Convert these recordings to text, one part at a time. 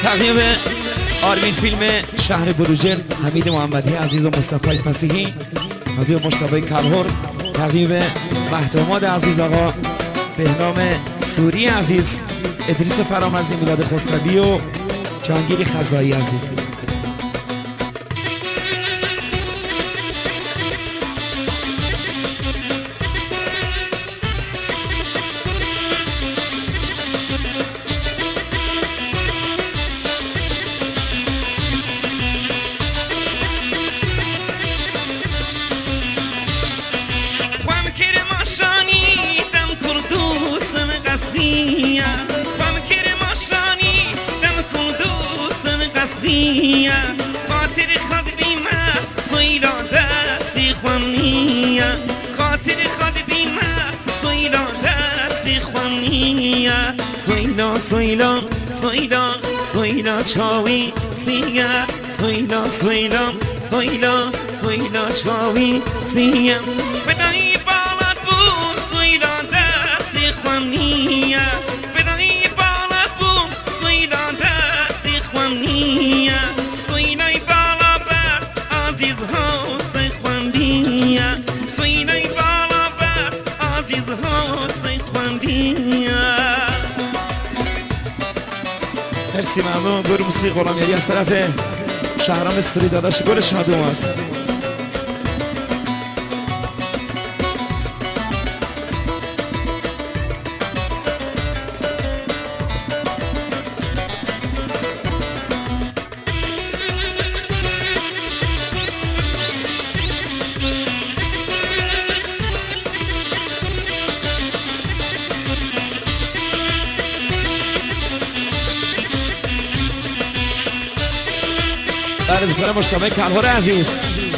تقدیم آرمین فیلم شهر بروجرد، حمید محمدی عزیز و مصطفی فسیحی، تقدیم مصطفی کلهر، تقدیم مهداماد عزیز، آقا بهنام سوری عزیز، ادریس فرامرزی، میلاد خسروی و جهانگیر خزایی عزیز. خاطر خود بیمه سویلا دستی خوانیه، خاطر خود بیمه سویلا دستی خوانیه، سویلا سویلا سویلا سویلا چاوی سیه، سویلا سویلا سویلا سویلا چاوی سیه، فدایی بالات بود سویلا دستی خوانیه، فدایی بالات بود سویلا دستی خوانیه، سویلای بالا بر عزیز ها سی خواندیه، سویلای بالا بر عزیز ها سی خواندیه. مرسی، ممنون. گروه موسیقی غلامیری از طرف شهرام استوری داداش گل شاد اومد. بله دوستان مشتبه کلهر عزیز.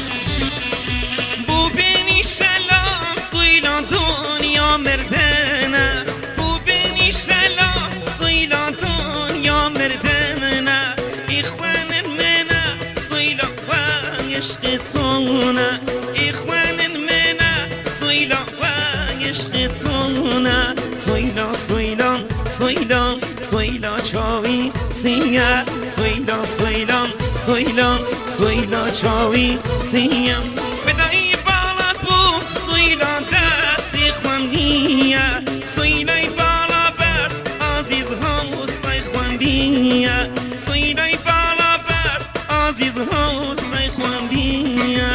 بو بینی شلام سویلا دنیا مردنه، بو بینی شلام سویلا دنیا مردنه، اخوان منه سویلا و عشق تونه، اخوان منه سویلا و عشق تونه، سویلا سویلا سویلا سویلا چاوی سیه، سویلا سویلا سویلا سویلا چاوی سیم، فدایی بالات بود سویلا دستی خوانیه، سویلای بالا بر عزیز ها سی خوانیه، سویلای بالا بر عزیز ها سی خوانیه.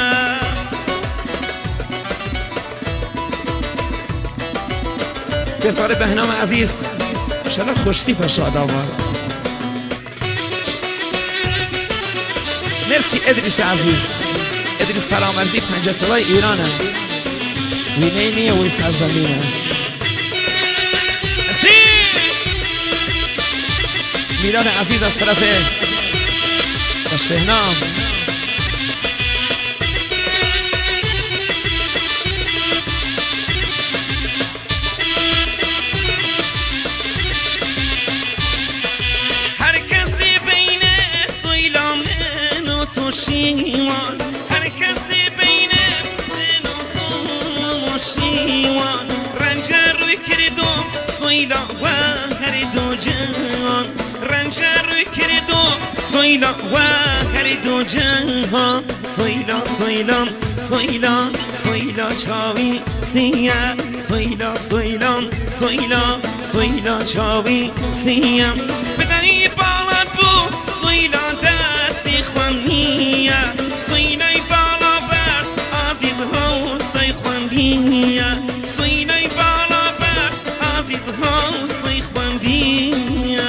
دفتر بهنام عزیز شلا خوشتی پشاد آمد. مرسی ادریس عزیز، ادریس فرامرزی پنجتلای ایرانه، وینه نیه وی سرزمینه. مرسی میلاد عزیز از طرف باش بهنام. شیوان هر کسی بین من و تو مشیوان، رنج روی کردم سویلا و هر دو جهان، رنج روی کردم سویلا و هر دو جهان، سویلا سویلا سویلا سویلا چاوی سیه، سویلا سویلا سویلا سویلا چاوی سیه، فدایی بالات بود سویلا دستی خوانیه، سویلای بالا بر عزیز ها سی خوانیه، سویلای بالا بر عزیز ها سی خوانیه.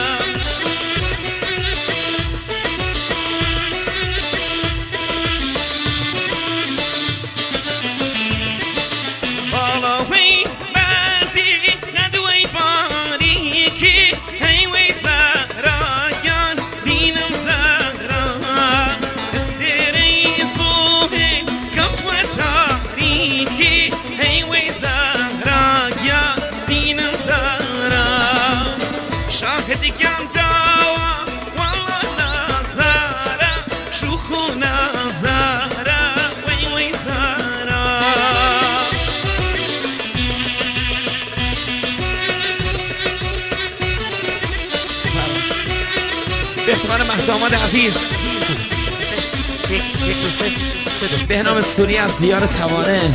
بالا وی بازی ندوی باری که هی وی سرایان دینم زهرا، استری صوه کفوه تاریکی هی وی زهرا یا دینم زهرا، شاهد گم داوا والله نظاره شوخو نظاره وی وی زهرا. به اختیار مهداماد عزیز به نام سوری از دیار توانه.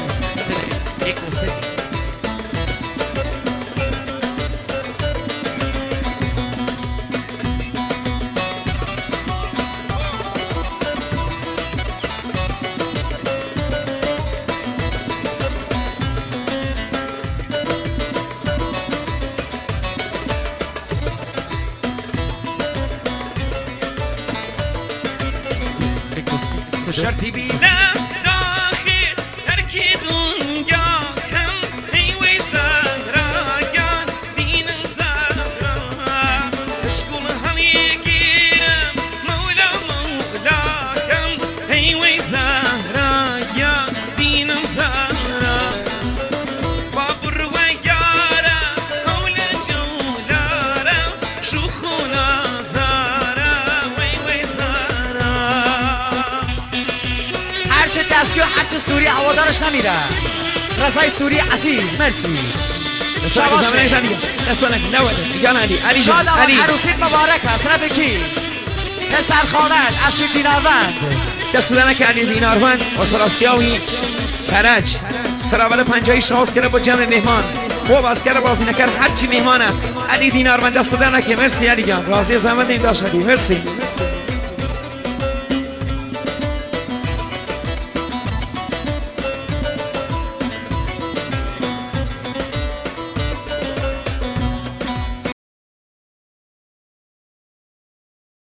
شرطی بیدم داخل ترکی دنیا هم هیوی زهراگان دینم زهرا اشکول همی گیرم مولا مولا هم هیوی زهراگان دینم زهرا بابر و یارا هولا جولارا شوخونا دستگاه هرچه سوری هوادارش نمیره. رضای سوری عزیز مرسی. شادمان عروسیت مبارک است. رفیقی پسر خانت افشین دیناروند دست دنک علی دیناروند استراسیاوی کرج سراول پنجایی شاست کرده با جمع مهمان خوب از کرده بازی نکر هرچی مهمانه علی دیناروند دست دنک. مرسی علی جان راضی زحمت این داشت علی مرسی.